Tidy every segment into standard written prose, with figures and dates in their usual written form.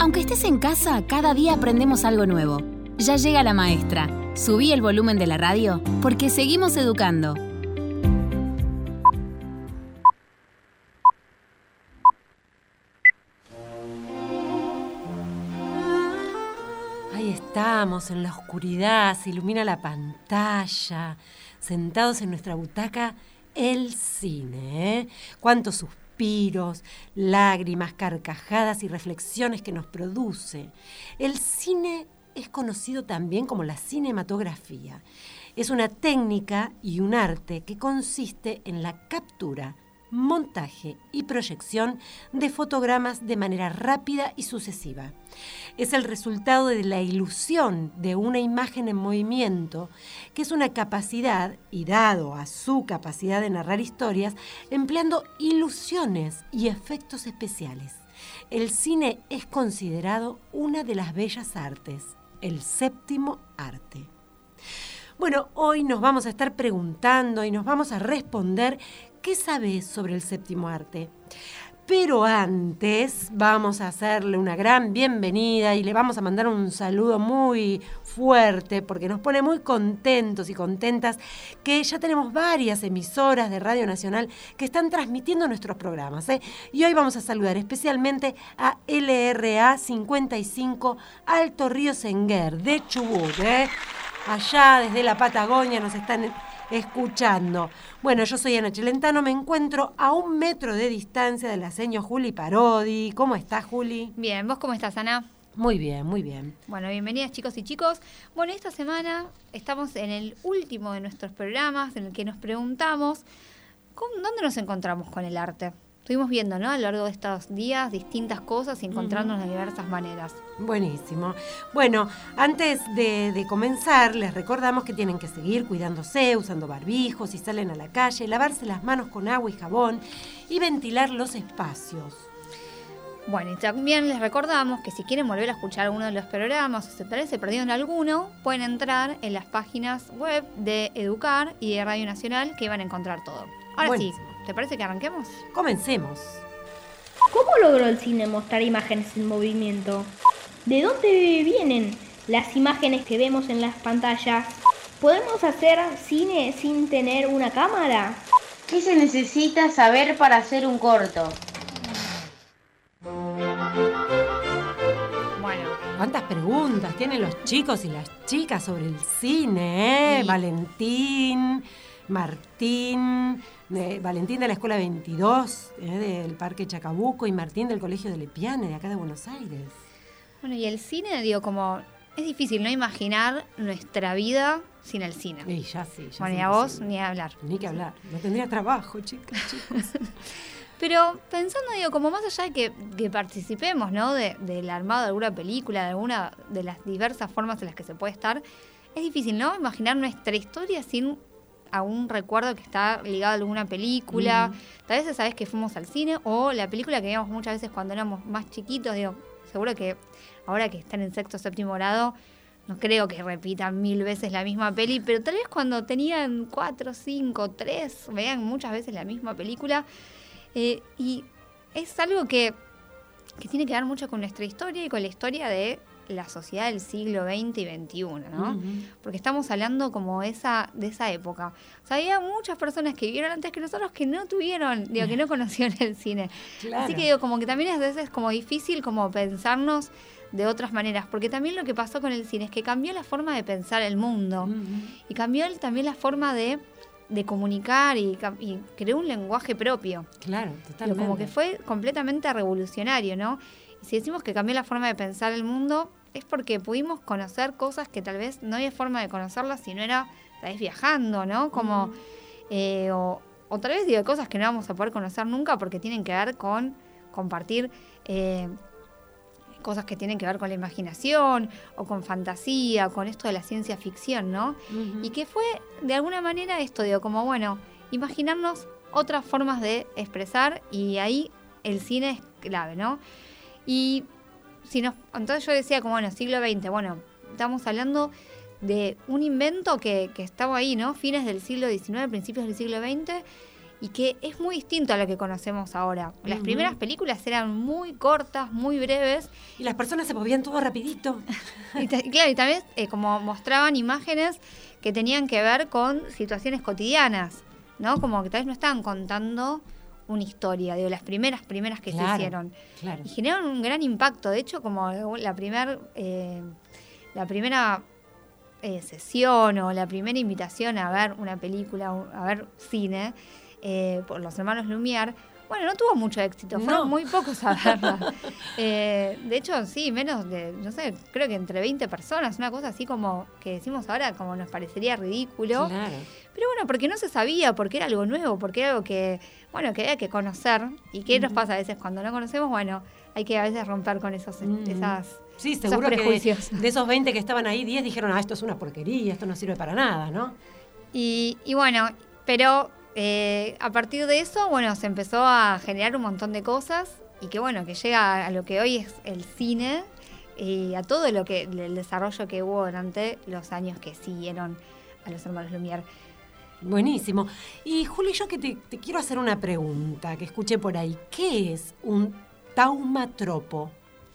Aunque estés en casa, cada día aprendemos algo nuevo. Ya llega la maestra. Subí el volumen de la radio porque seguimos educando. Ahí estamos, en la oscuridad, se ilumina la pantalla, sentados en nuestra butaca, el cine, ¿eh? Cuántos suspiros, lágrimas, carcajadas y reflexiones que nos produce. El cine es conocido también como la cinematografía. Es una técnica y un arte que consiste en la captura, montaje y proyección de fotogramas de manera rápida y sucesiva. Es el resultado de la ilusión de una imagen en movimiento, que es una capacidad, y dado a su capacidad de narrar historias, empleando ilusiones y efectos especiales. El cine es considerado una de las bellas artes, el séptimo arte. Bueno, hoy nos vamos a estar preguntando y nos vamos a responder ¿qué sabes sobre el séptimo arte? Pero antes vamos a hacerle una gran bienvenida y le vamos a mandar un saludo muy fuerte porque nos pone muy contentos y contentas que ya tenemos varias emisoras de Radio Nacional que están transmitiendo nuestros programas, ¿eh? Y hoy vamos a saludar especialmente a LRA 55 Alto Río Senguer de Chubut, ¿eh? Allá desde la Patagonia nos están escuchando. Bueno, yo soy Ana Celentano, me encuentro a 1 metro de distancia de la señora Juli Parodi. ¿Cómo estás, Juli? Bien, ¿vos cómo estás, Ana? Muy bien, muy bien. Bueno, bienvenidas chicos y chicos. Bueno, esta semana estamos en el último de nuestros programas en el que nos preguntamos ¿dónde nos encontramos con el arte? Estuvimos viendo, ¿no? A lo largo de estos días distintas cosas y encontrándonos de diversas maneras. Buenísimo. Bueno, antes de comenzar, les recordamos que tienen que seguir cuidándose, usando barbijos, si salen a la calle, lavarse las manos con agua y jabón y ventilar los espacios. Bueno, y también les recordamos que si quieren volver a escuchar alguno de los programas o tal vez se perdieron alguno, pueden entrar en las páginas web de Educar y de Radio Nacional que van a encontrar todo. Ahora Buenísimo. Sí, ¿te parece que arranquemos? Comencemos. ¿Cómo logró el cine mostrar imágenes en movimiento? ¿De dónde vienen las imágenes que vemos en las pantallas? ¿Podemos hacer cine sin tener una cámara? ¿Qué se necesita saber para hacer un corto? Bueno, ¿Cuántas preguntas tienen los chicos y las chicas sobre el cine, eh? Sí. Valentín, Martín, Valentín de la Escuela 22, del Parque Chacabuco, y Martín del Colegio de Lepiane, de acá de Buenos Aires. Bueno, y el cine, digo, como es difícil no imaginar nuestra vida sin el cine. Y ya sí, ya Bueno, sí, y a vos imposible. ni a hablar. Ni que hablar, no tendría trabajo, chicos. Pero pensando, digo, como más allá de que participemos, ¿no? Del armado de alguna película, de alguna de las diversas formas en las que se puede estar, es difícil, ¿no? Imaginar nuestra historia sin a un recuerdo que está ligado a alguna película. Tal vez sabés que fuimos al cine o la película que veíamos muchas veces cuando éramos más chiquitos. Digo, seguro que ahora que están en sexto o séptimo grado, no creo que repitan 1000 veces la misma peli, pero tal vez cuando tenían 4, 5, 3, vean muchas veces la misma película. Y es algo que tiene que ver mucho con nuestra historia y con la historia de la sociedad del siglo XX y XXI, ¿no? Porque estamos hablando como de esa época. O sea, había muchas personas que vivieron antes que nosotros que no tuvieron, digo, que no conocían el cine. Claro. Así que digo, como que también a veces como difícil como pensarnos de otras maneras, porque también lo que pasó con el cine es que cambió la forma de pensar el mundo y cambió también la forma de comunicar y creó un lenguaje propio. Claro, Pero totalmente. como que fue completamente revolucionario, ¿no? Y si decimos que cambió la forma de pensar el mundo, es porque pudimos conocer cosas que tal vez no había forma de conocerlas si no era tal vez viajando, ¿no? Como o tal vez digo cosas que no vamos a poder conocer nunca porque tienen que ver con compartir cosas que tienen que ver con la imaginación o con fantasía o con esto de la ciencia ficción, ¿no? Y que fue de alguna manera esto, digo, como bueno, imaginarnos otras formas de expresar y ahí el cine es clave, ¿no? Y entonces yo decía como, bueno, siglo XX, bueno, estamos hablando de un invento que estaba ahí, ¿no? Fines del siglo XIX, principios del siglo XX, y que es muy distinto a lo que conocemos ahora. Las primeras películas eran muy cortas, muy breves. Y las personas se movían todo rapidito. Y claro, y también como mostraban imágenes que tenían que ver con situaciones cotidianas, ¿no? Como que tal vez no estaban contando una historia, digo, las primeras que se hicieron. Claro. Y generaron un gran impacto. De hecho, como la primera sesión o la primera invitación a ver una película, a ver cine, por los hermanos Lumière, bueno, no tuvo mucho éxito, fueron muy pocos a verla. De hecho, sí, menos de, no sé, creo que entre 20 personas, una cosa así como que decimos ahora, como nos parecería ridículo. Claro. Pero bueno, porque no se sabía, porque era algo nuevo, porque era algo que, bueno, que había que conocer. ¿Y qué nos pasa a veces cuando no conocemos? Bueno, hay que a veces romper con esos Sí, seguro prejuicios. Que de esos 20 que estaban ahí, 10 dijeron, esto es una porquería, esto no sirve para nada, ¿no? Y bueno, pero a partir de eso, bueno, se empezó a generar un montón de cosas y que bueno, que llega a lo que hoy es el cine y a todo lo que el desarrollo que hubo durante los años que siguieron a los hermanos Lumière. Buenísimo. Y Juli, yo que te quiero hacer una pregunta que escuché por ahí. ¿Qué es un taumatropo?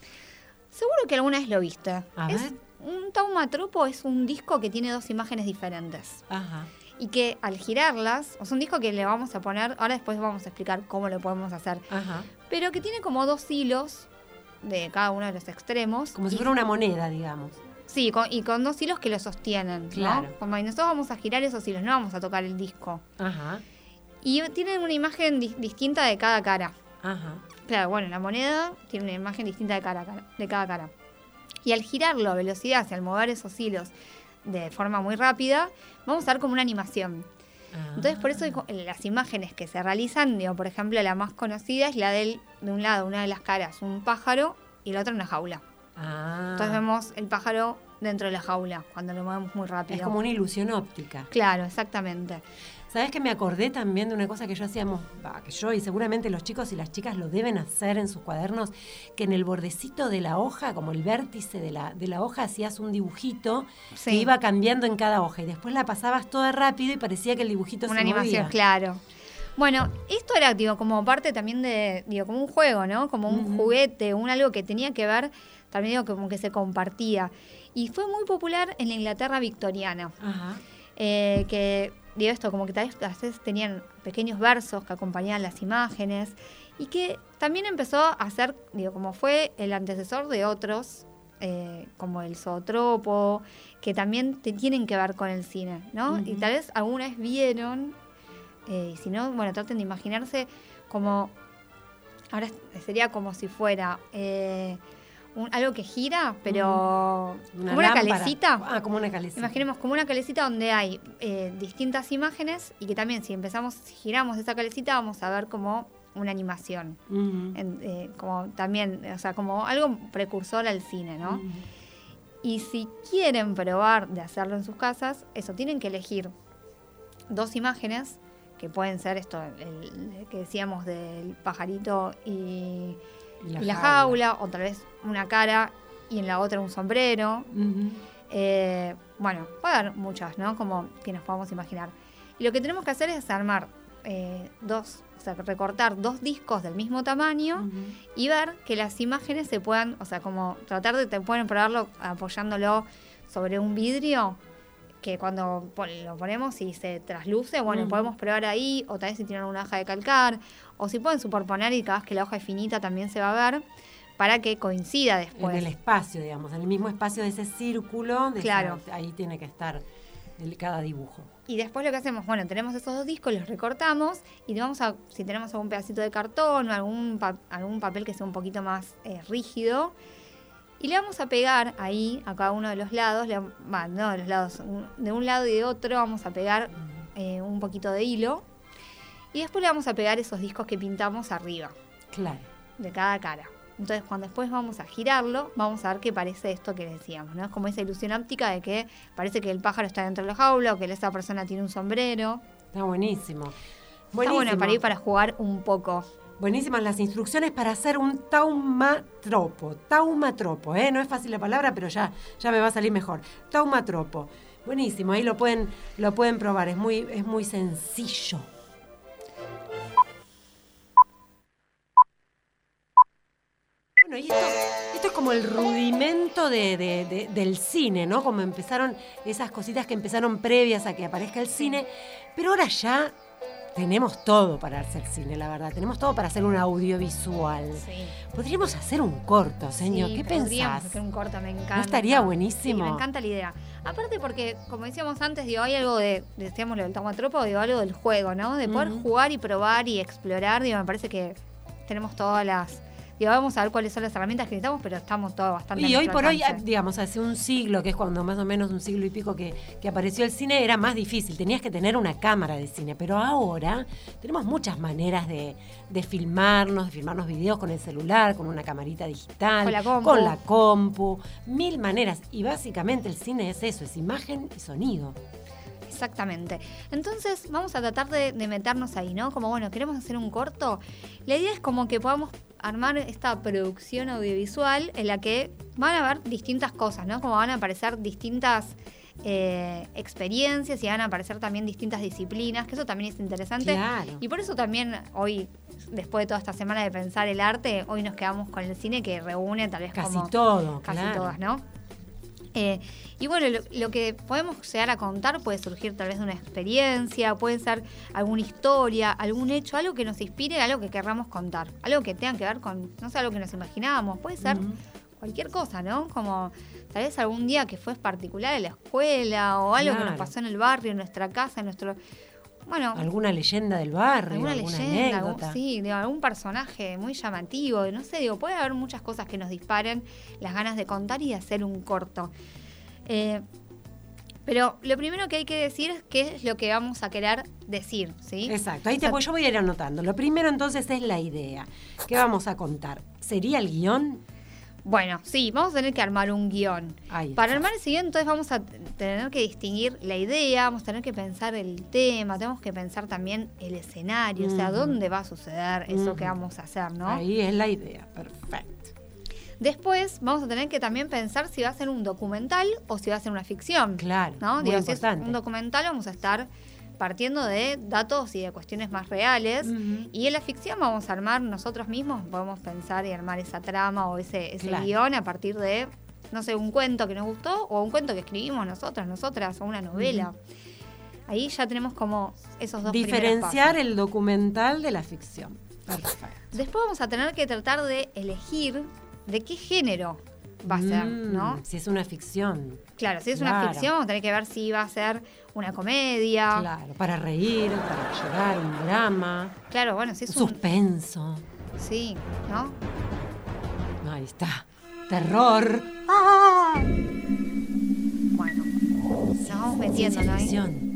Seguro que alguna vez lo viste. A ver. Un taumatropo es un disco que tiene dos imágenes diferentes. Ajá. Y que al girarlas, es un disco que le vamos a poner, ahora después vamos a explicar cómo lo podemos hacer, Ajá. pero que tiene como dos hilos de cada uno de los extremos. Como si fuera una moneda, digamos. Sí, y con dos hilos que lo sostienen, Claro. ¿no? Como nosotros vamos a girar esos hilos, no vamos a tocar el disco. Ajá. Y tienen una imagen distinta de cada cara. Ajá. Claro, bueno, la moneda tiene una imagen distinta de cada cara. Y al girarlo a velocidad, y al mover esos hilos de forma muy rápida, vamos a ver como una animación. Entonces, por eso las imágenes que se realizan, digo, por ejemplo, la más conocida es la de un lado, una de las caras, un pájaro, y la otra una jaula. Entonces vemos el pájaro dentro de la jaula, cuando lo movemos muy rápido. Es como una ilusión óptica. Claro, exactamente. ¿Sabés que me acordé también de una cosa que que yo y seguramente los chicos y las chicas lo deben hacer en sus cuadernos, que en el bordecito de la hoja, como el vértice de la hoja, hacías un dibujito Sí. que iba cambiando en cada hoja y después la pasabas toda rápido y parecía que el dibujito Una se animación, movía. claro. Bueno, esto era, digo, como parte también como un juego, ¿no? Como un juguete, algo que tenía que ver, también digo, como que se compartía. Y fue muy popular en la Inglaterra victoriana. Ajá. Que, digo esto, como que tal vez a veces tenían pequeños versos que acompañaban las imágenes y que también empezó a ser, digo, como fue el antecesor de otros, como el zootropo, que también tienen que ver con el cine, ¿no? Y tal vez alguna vez vieron, y si no, bueno, traten de imaginarse como, ahora sería como si fuera algo que gira, pero como una lámpara. calecita. Como una calecita. Imaginemos como una calecita donde hay distintas imágenes y que también si giramos esa calecita vamos a ver como una animación. Como también, o sea, como algo precursor al cine, ¿no? Y si quieren probar de hacerlo en sus casas, tienen que elegir dos imágenes, que pueden ser esto, el que decíamos del pajarito y la jaula, o tal vez una cara y en la otra un sombrero. Bueno, puede haber muchas, ¿no? Como que nos podamos imaginar. Y lo que tenemos que hacer es armar recortar dos discos del mismo tamaño y ver que las imágenes se puedan, o sea, como tratar de pueden probarlo apoyándolo sobre un vidrio, que cuando lo ponemos y se trasluce, bueno, podemos probar ahí, o tal vez si tienen una hoja de calcar, o si pueden superponer y cada vez que la hoja es finita también se va a ver, para que coincida después. En el espacio, digamos, en el mismo espacio de ese círculo, Claro. Ahí tiene que estar cada dibujo. Y después lo que hacemos, bueno, tenemos esos dos discos, los recortamos y vamos si tenemos algún pedacito de cartón o algún papel que sea un poquito más rígido, y le vamos a pegar ahí a cada uno de los lados, no de los lados, de un lado y de otro vamos a pegar un poquito de hilo y después le vamos a pegar esos discos que pintamos arriba. Claro. De cada cara. Entonces, cuando después vamos a girarlo, vamos a ver qué parece esto que decíamos, ¿no? Es como esa ilusión óptica de que parece que el pájaro está dentro de la jaula o que esa persona tiene un sombrero. Está buenísimo. Está bueno para ir para jugar un poco. Buenísimas las instrucciones para hacer un taumatropo. Taumatropo, no es fácil la palabra, pero ya me va a salir mejor. Taumatropo. Buenísimo, ahí lo pueden probar, es muy sencillo. Bueno, y esto es como el rudimento del cine, ¿no? Como empezaron esas cositas que empezaron previas a que aparezca el cine, pero ahora ya tenemos todo para hacer cine, la verdad. Tenemos todo para hacer un audiovisual. Sí. Podríamos hacer un corto, señor. Sí, ¿Qué podríamos pensás? hacer un corto, me encanta. ¿No estaría buenísimo? Sí, me encanta la idea. Aparte porque, como decíamos antes, digo, hay algo decíamos lo del taumatropo, digo, algo del juego, ¿no? De poder jugar y probar y explorar, digo, me parece que tenemos todas las... Digo, vamos a ver cuáles son las herramientas que necesitamos, pero estamos todos bastante... Y hoy por hoy, alcance. digamos, hace un siglo, que es cuando más o menos un siglo y pico que apareció el cine, era más difícil. Tenías que tener una cámara de cine. Pero ahora tenemos muchas maneras de filmarnos videos con el celular, con una camarita digital, Con la compu, mil maneras. Y básicamente el cine es eso, es imagen y sonido. Exactamente. Entonces vamos a tratar de meternos ahí, ¿no? Como, bueno, queremos hacer un corto. La idea es como que podamos armar esta producción audiovisual en la que van a haber distintas cosas, ¿no? Como van a aparecer distintas experiencias y van a aparecer también distintas disciplinas, que eso también es interesante. Claro. Y por eso también hoy, después de toda esta semana de pensar el arte, hoy nos quedamos con el cine que reúne tal vez Casi como... todo, Casi claro. todas, ¿no? Y bueno, lo que podemos llegar a contar puede surgir tal vez de una experiencia, puede ser alguna historia, algún hecho, algo que nos inspire, algo que querramos contar, algo que tenga que ver con, no sé, algo que nos imaginábamos, puede ser cualquier cosa, ¿no? Como tal vez algún día que fue particular en la escuela o algo que nos pasó en el barrio, en nuestra casa, en nuestro... Bueno, alguna leyenda del barrio, alguna leyenda, anécdota. algún personaje muy llamativo, no sé, puede haber muchas cosas que nos disparen las ganas de contar y de hacer un corto. Pero lo primero que hay que decir es qué es lo que vamos a querer decir, ¿sí? Exacto, yo voy a ir anotando. Lo primero entonces es la idea. ¿Qué vamos a contar? ¿Sería el guión? Bueno, sí, vamos a tener que armar un guión. Ahí Para está. armar ese guión, entonces vamos a tener que distinguir la idea, vamos a tener que pensar el tema, tenemos que pensar también el escenario, o sea, dónde va a suceder eso que vamos a hacer, ¿no? Ahí es la idea, perfecto. Después vamos a tener que también pensar si va a ser un documental o si va a ser una ficción. Claro, ¿no? muy Digo, si es importante. un documental vamos a estar partiendo de datos y de cuestiones más reales. Y en la ficción vamos a armar nosotros mismos, podemos pensar y armar esa trama o ese Claro. guión a partir de, no sé, un cuento que nos gustó o un cuento que escribimos nosotras, o una novela. Ahí ya tenemos como esos dos primeros Diferenciar pasos. el documental de la ficción. Perfecto. Después vamos a tener que tratar de elegir de qué género va a ser, ¿no? Si es una ficción. Claro, si es una Claro. ficción, vamos a tener que ver si va a ser una comedia. Claro, para reír, para llorar, un drama, Claro, bueno, si un es un... suspenso. Sí, ¿no? Ahí está. Terror. Bueno, nos vamos metiendo, Ciencia ¿no? ficción.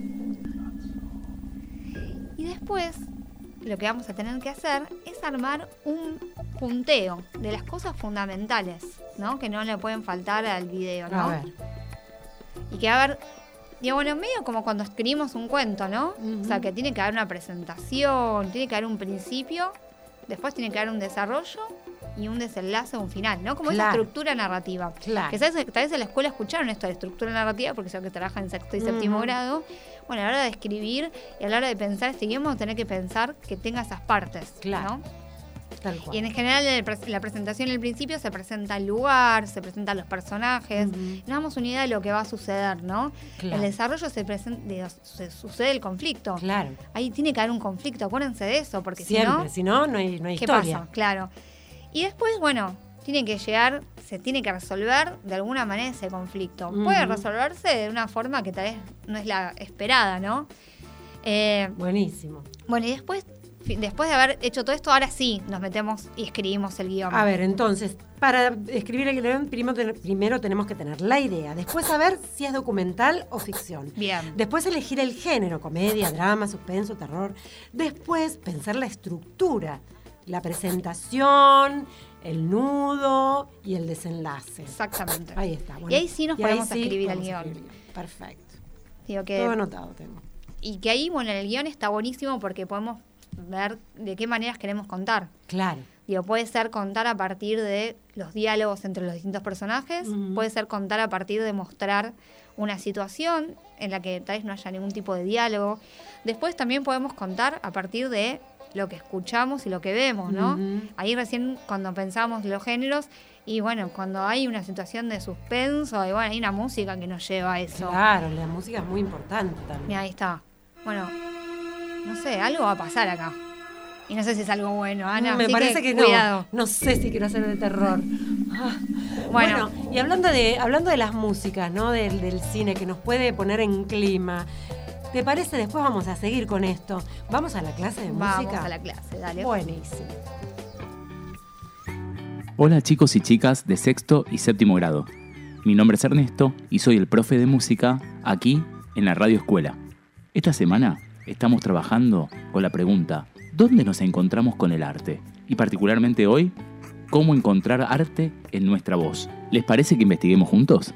Y después, lo que vamos a tener que hacer es armar un punteo de las cosas fundamentales, ¿no? Que no le pueden faltar al video, ¿no? A ver. Y que va a haber, digo, bueno, medio como cuando escribimos un cuento, ¿no? O sea, que tiene que haber una presentación, tiene que haber un principio, después tiene que haber un desarrollo y un desenlace o un final, ¿no? Como esa Claro. estructura narrativa. Claro. Que tal vez en la escuela escucharon esto de estructura narrativa, porque son que trabajan en sexto y séptimo grado. Bueno, a la hora de escribir y a la hora de pensar este guión, vamos a tener que pensar que tenga esas partes, Claro. ¿no? Tal cual. Y en general la presentación al principio se presenta el lugar, se presentan los personajes, nos damos una idea de lo que va a suceder, ¿no? Claro. El desarrollo se sucede el conflicto. Claro. Ahí tiene que haber un conflicto, acuérdense de eso, porque Siempre, si no, no hay ¿qué historia. pasa? Claro. Y después, bueno, se tiene que resolver de alguna manera ese conflicto. Puede resolverse de una forma que tal vez no es la esperada, ¿no? Buenísimo. Bueno, y después de haber hecho todo esto, ahora sí nos metemos y escribimos el guión. A ver, entonces, para escribir el guión, primero tenemos que tener la idea. Después saber si es documental o ficción. Bien. Después elegir el género, comedia, drama, suspenso, terror. Después pensar la estructura, la presentación, el nudo y el desenlace. Exactamente. Ahí está. Bueno, Y ahí sí nos y ahí ponemos a sí escribir el vamos a guión. escribir. Perfecto. Digo que, Todo anotado tengo. y que ahí, bueno, en el guión está buenísimo porque podemos ver de qué maneras queremos contar. Claro. Digo, puede ser contar a partir de los diálogos entre los distintos personajes, puede ser contar a partir de mostrar una situación en la que tal vez no haya ningún tipo de diálogo. Después también podemos contar a partir de lo que escuchamos y lo que vemos, ¿no? Ujú. Ahí recién cuando pensamos los géneros, y bueno, cuando hay una situación de suspenso, y bueno, hay una música que nos lleva a eso. Claro, la música es muy importante también. Mira, ahí está. Bueno, no sé, algo va a pasar acá. Y no sé si es algo bueno, Ana. Me así parece que no. cuidado. No sé si quiero hacer de terror. Ah, Bueno. y hablando de las músicas, ¿no? Del cine que nos puede poner en clima. ¿Te parece? Después vamos a seguir con esto. ¿Vamos a la clase de música? Vamos a la clase, dale. Buenísimo. Hola chicos y chicas de sexto y séptimo grado. Mi nombre es Ernesto y soy el profe de música aquí en la Radio Escuela. Esta semana estamos trabajando con la pregunta ¿dónde nos encontramos con el arte? Y particularmente hoy, ¿cómo encontrar arte en nuestra voz? ¿Les parece que investiguemos juntos?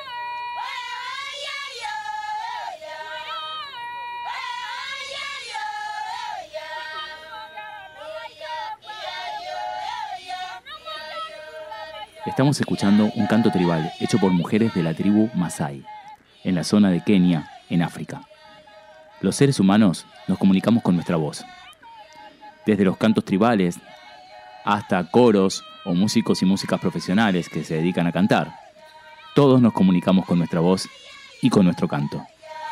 Estamos escuchando un canto tribal hecho por mujeres de la tribu Masái, en la zona de Kenia, en África. Los seres humanos nos comunicamos con nuestra voz. Desde los cantos tribales hasta coros o músicos y músicas profesionales que se dedican a cantar. Todos nos comunicamos con nuestra voz y con nuestro canto.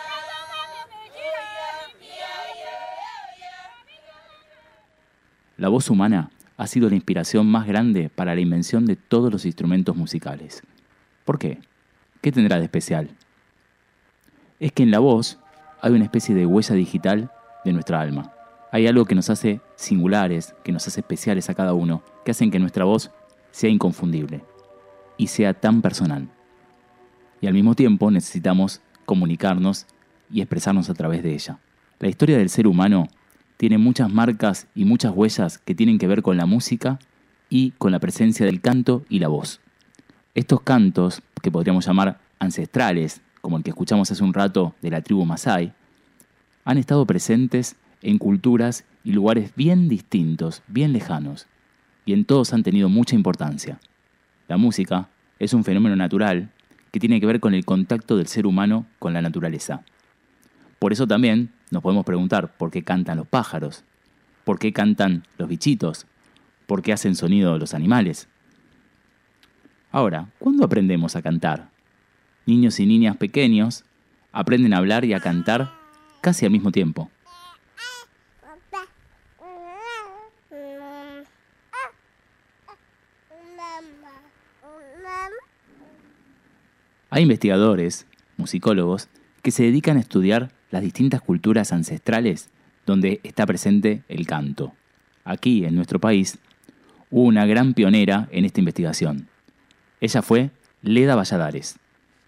La voz humana ha sido la inspiración más grande para la invención de todos los instrumentos musicales. ¿Por qué? ¿Qué tendrá de especial? Es que en la voz hay una especie de huella digital de nuestra alma. Hay algo que nos hace singulares, que nos hace especiales a cada uno, que hacen que nuestra voz sea inconfundible y sea tan personal. Y al mismo tiempo necesitamos comunicarnos y expresarnos a través de ella. La historia del ser humano tiene muchas marcas y muchas huellas que tienen que ver con la música y con la presencia del canto y la voz. Estos cantos, que podríamos llamar ancestrales, como el que escuchamos hace un rato de la tribu Masái, han estado presentes en culturas y lugares bien distintos, bien lejanos, y en todos han tenido mucha importancia. La música es un fenómeno natural que tiene que ver con el contacto del ser humano con la naturaleza. Por eso también nos podemos preguntar por qué cantan los pájaros, por qué cantan los bichitos, por qué hacen sonido los animales. Ahora, ¿cuándo aprendemos a cantar? Niños y niñas pequeños aprenden a hablar y a cantar casi al mismo tiempo. Hay investigadores, musicólogos, que se dedican a estudiar las distintas culturas ancestrales donde está presente el canto. Aquí, en nuestro país, hubo una gran pionera en esta investigación. Ella fue Leda Valladares.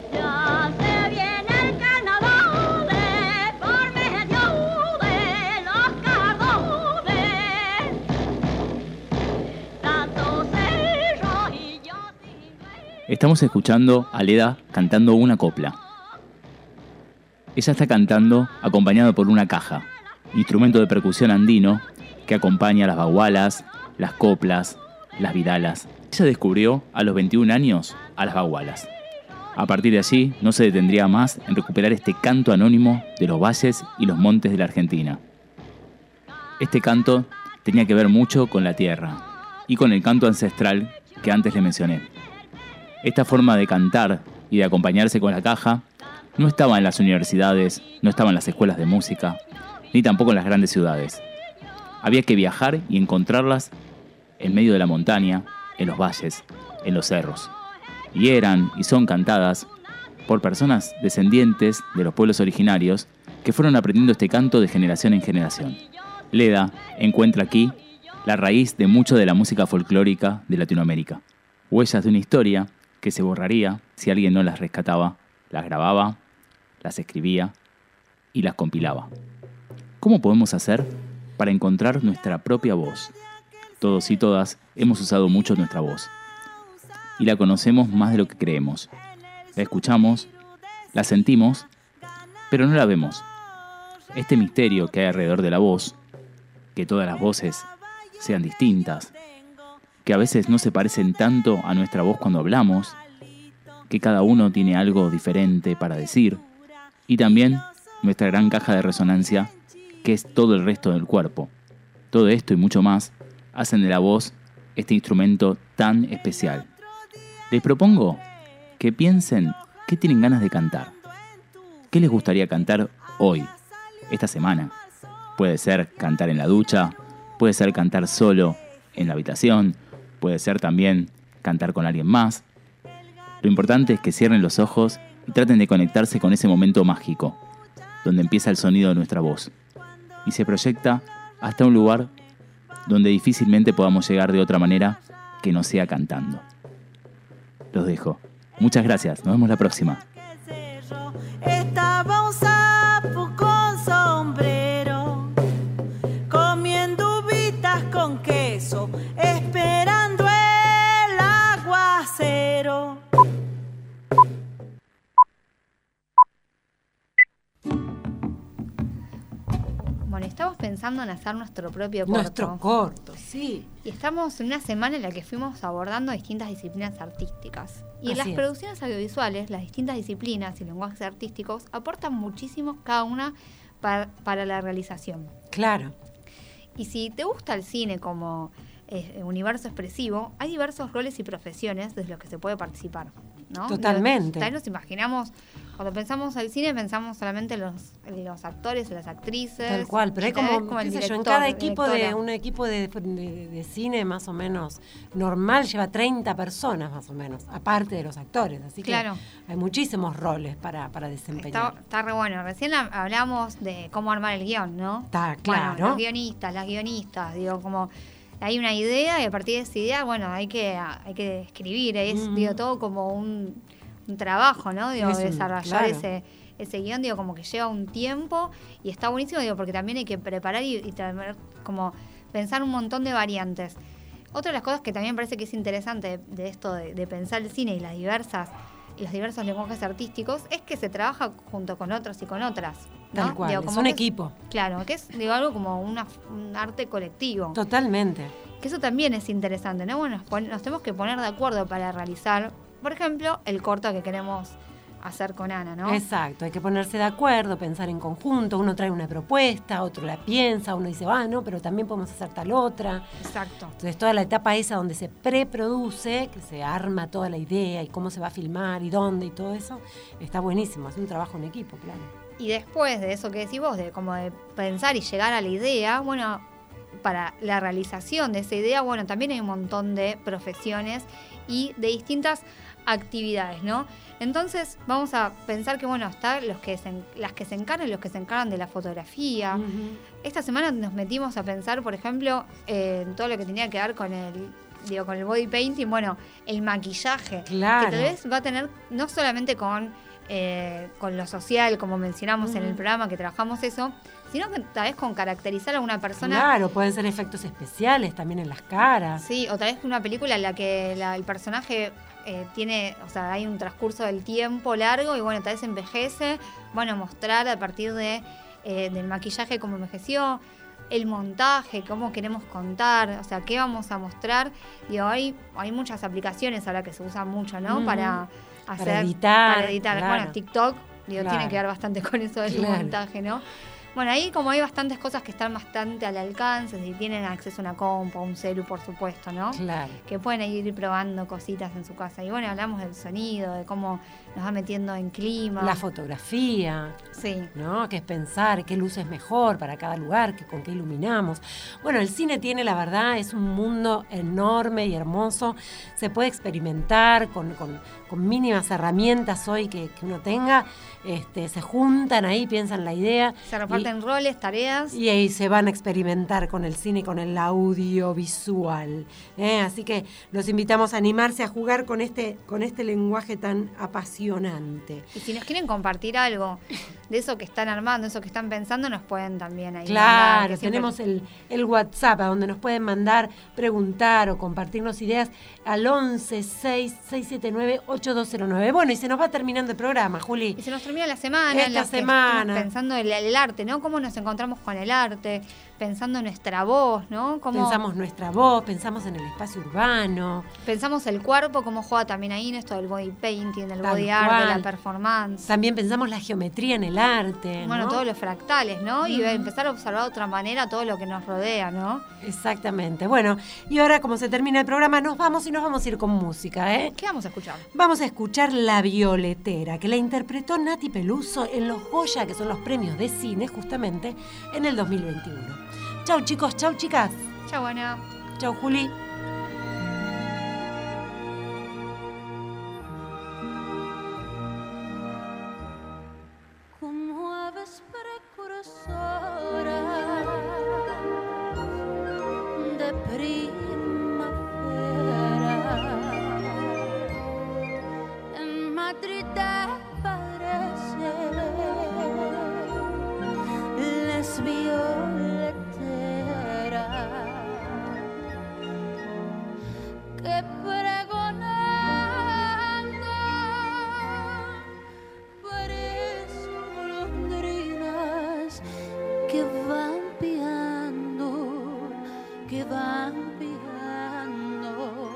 Estamos escuchando a Leda cantando una copla. Ella está cantando acompañada por una caja, instrumento de percusión andino que acompaña las bagualas, las coplas, las vidalas. Ella descubrió a los 21 años a las bagualas. A partir de allí no se detendría más en recuperar este canto anónimo de los valles y los montes de la Argentina. Este canto tenía que ver mucho con la tierra y con el canto ancestral que antes le mencioné. Esta forma de cantar y de acompañarse con la caja no estaba en las universidades, no estaba en las escuelas de música, ni tampoco en las grandes ciudades. Había que viajar y encontrarlas en medio de la montaña, en los valles, en los cerros. Y eran y son cantadas por personas descendientes de los pueblos originarios que fueron aprendiendo este canto de generación en generación. Leda encuentra aquí la raíz de mucho de la música folclórica de Latinoamérica. Huellas de una historia que se borraría si alguien no las rescataba, las grababa, las escribía y las compilaba. ¿Cómo podemos hacer para encontrar nuestra propia voz? Todos y todas hemos usado mucho nuestra voz y la conocemos más de lo que creemos. La escuchamos, la sentimos, pero no la vemos. Este misterio que hay alrededor de la voz, que todas las voces sean distintas, que a veces no se parecen tanto a nuestra voz cuando hablamos, que cada uno tiene algo diferente para decir, y también nuestra gran caja de resonancia, que es todo el resto del cuerpo. Todo esto y mucho más hacen de la voz este instrumento tan especial. Les propongo que piensen qué tienen ganas de cantar. ¿Qué les gustaría cantar hoy, esta semana? Puede ser cantar en la ducha, puede ser cantar solo en la habitación, puede ser también cantar con alguien más. Lo importante es que cierren los ojos y traten de conectarse con ese momento mágico, donde empieza el sonido de nuestra voz y se proyecta hasta un lugar donde difícilmente podamos llegar de otra manera que no sea cantando. Los dejo. Muchas gracias. Nos vemos la próxima. Estaba un sapo con sombrero, comiendo uvitas con queso, esperando el aguacero. Bueno, estamos pensando en hacer nuestro propio corto. Nuestro corto, sí. Y estamos en una semana en la que fuimos abordando distintas disciplinas artísticas. Y en las producciones audiovisuales, las distintas disciplinas y lenguajes artísticos aportan muchísimo cada una para la realización. Claro. Y si te gusta el cine como universo expresivo, hay diversos roles y profesiones desde los que se puede participar, ¿no? Totalmente. También nos imaginamos, cuando pensamos al cine, pensamos solamente en los actores, en las actrices. Tal cual, pero hay como el qué sé yo, en director, cada equipo directora. un equipo de cine más o menos normal lleva 30 personas más o menos, aparte de los actores, así que Claro. hay muchísimos roles para desempeñar. Está re bueno. Recién hablamos de cómo armar el guión, ¿no? Está claro. Bueno, los guionistas, las guionistas, digo, como hay una idea y a partir de esa idea, bueno, hay que escribir, es digo, todo como un trabajo, ¿no? Digo, desarrollar claro. ese guión, digo, como que lleva un tiempo y está buenísimo, digo, porque también hay que preparar y tener, como pensar un montón de variantes. Otra de las cosas que también parece que es interesante de esto de pensar el cine y los diversos lenguajes artísticos es que se trabaja junto con otros y con otras, ¿no? Tal cual, Digo, es como un que equipo. Claro, que es digo, algo como un arte colectivo. Totalmente. Que eso también es interesante, ¿no? Bueno, nos tenemos que poner de acuerdo para realizar, por ejemplo, el corto que queremos hacer con Ana, ¿no? Exacto, hay que ponerse de acuerdo, pensar en conjunto, uno trae una propuesta, otro la piensa, uno dice, no, pero también podemos hacer tal otra. Exacto. Entonces toda la etapa esa donde se preproduce, que se arma toda la idea y cómo se va a filmar y dónde y todo eso, está buenísimo, es un trabajo en equipo, claro. Y después de eso que decís vos, de como de pensar y llegar a la idea, bueno, para la realización de esa idea, bueno, también hay un montón de profesiones y de distintas actividades, ¿no? Entonces vamos a pensar que, bueno, están las que se encargan y los que se encargan de la fotografía. Esta semana nos metimos a pensar, por ejemplo, en todo lo que tenía que ver con el body painting, bueno, el maquillaje. Claro. Que tal vez va a tener no solamente con lo social, como mencionamos en el programa, que trabajamos eso, sino que tal vez con caracterizar a una persona. Claro, pueden ser efectos especiales también en las caras. Sí, o tal vez una película en la que el personaje tiene, o sea, hay un transcurso del tiempo largo y bueno, tal vez envejece, bueno, mostrar a partir del maquillaje cómo envejeció, el montaje, cómo queremos contar, o sea, qué vamos a mostrar. Digo, hay muchas aplicaciones ahora que se usan mucho, ¿no? Para editar. Claro. Bueno, TikTok, digo, Claro. tiene que ver bastante con eso del montaje, ¿no? Bueno, ahí como hay bastantes cosas que están bastante al alcance, si tienen acceso a una compu, a un celu, por supuesto, ¿no? Claro. Que pueden ir probando cositas en su casa. Y bueno, hablamos del sonido, de cómo nos va metiendo en clima. La fotografía, Sí. ¿no? Que es pensar qué luz es mejor para cada lugar, con qué iluminamos. Bueno, el cine tiene, la verdad, es un mundo enorme y hermoso. Se puede experimentar con mínimas herramientas hoy que uno tenga. Se juntan ahí, piensan la idea. Se reparten roles, tareas. Y ahí se van a experimentar con el cine y con el audiovisual. Así que los invitamos a animarse a jugar con este lenguaje tan apasionante. Y si nos quieren compartir algo de eso que están armando, eso que están pensando, nos pueden también ahí Claro, mandar, que siempre- tenemos el WhatsApp a donde nos pueden mandar, preguntar o compartirnos ideas al 11-679-8209. Bueno, y se nos va terminando el programa, Juli. Y se nos termina la semana, Esta en la que semana. estamos pensando el arte, ¿no? Cómo nos encontramos con el arte, pensando en nuestra voz, ¿no? Cómo Pensamos nuestra voz, pensamos en el espacio urbano. pensamos el cuerpo, cómo juega también ahí en esto del body painting, del Tal body art, cual. de la performance. También pensamos la geometría en el arte. Bueno, ¿no? todos los fractales, ¿no? Y empezar a observar de otra manera todo lo que nos rodea, ¿no? Exactamente. Bueno, y ahora como se termina el programa, nos vamos a ir con música, ¿eh? ¿Qué vamos a escuchar? Vamos a escuchar La Violetera, que la interpretó Nati Peluso en los Goya, que son los premios de cine, justamente, en el 2021. Chau, chicos, chau, chicas. Chau, Ana. Chau, Juli. Como aves precursoras de primavera, en Madrid aparece las violeteras que pregonando parecen golondrinas que van piando.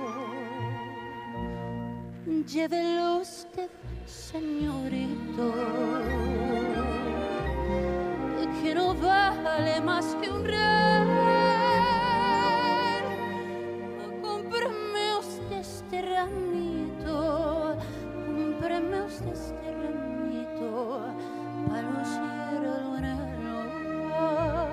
Llévelo usted, señorito, que no vale más que un real. Cómprame usted este ramito, cómprame usted este ramito para lucirlo en el hogar.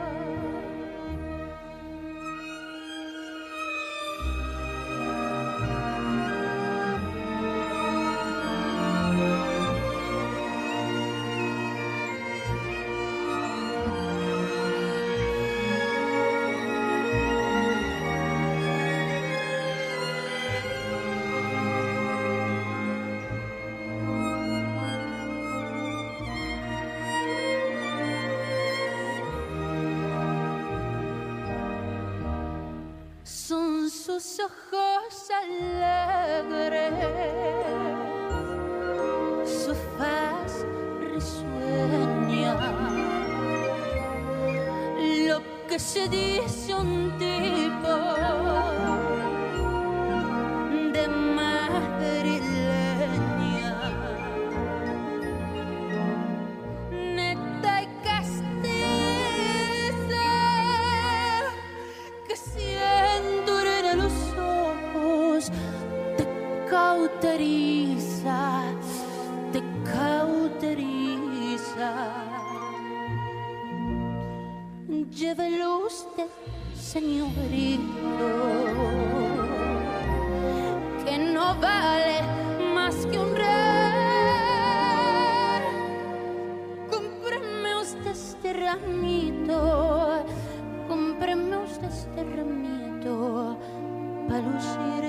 Son sus ojos alegres, su faz risueña, lo que se dice un tipo de madrileña, neta y castiza, que siendo en los ojos te cauteriza, te cauteriza. Llévelo usted, señorito, que no vale más que un real. Cómprame usted este ramito, cómprame usted este ramito para lucir